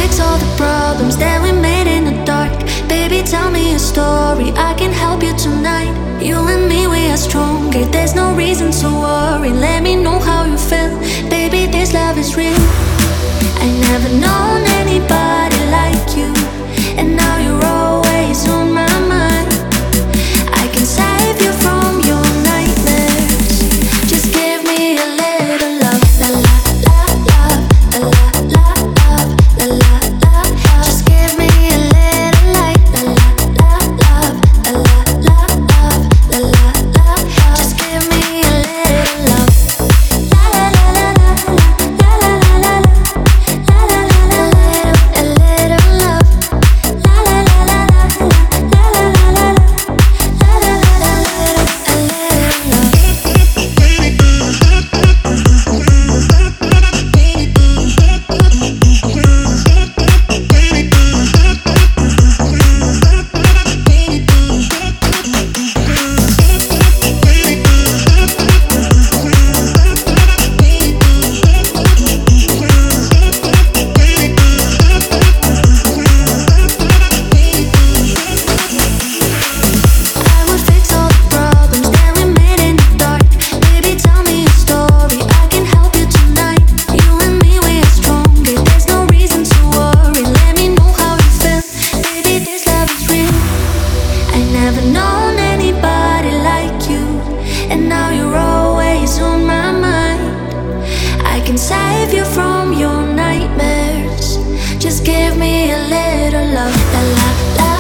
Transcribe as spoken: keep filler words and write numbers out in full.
fix all the problems that we made in the dark. Baby, tell me a story, I can help you tonight. You and me, we are stronger, there's no reason to worry. Let me know how you feel, baby, this love is real. I never known anybody like you, and now you're always on my mind. I can save you from your nightmares. Just give me a little love, la la la love, la la la love, la la la. Just give me a little light, la la la love, la la la love, la la la. Just give me a little love, la la la la la la la la la la. A little love, la la la la la la la la la la, la la la la, a little love. I will fix all the problems that we made in the dark. Baby, tell me a story, I can help you tonight. You and me, we are stronger, there's no reason to worry. Let me know how you feel, baby, this love is real. I never known anybody like you, and now you're always on my mind. I can save you from your nightmares. Just give me a little love, la la la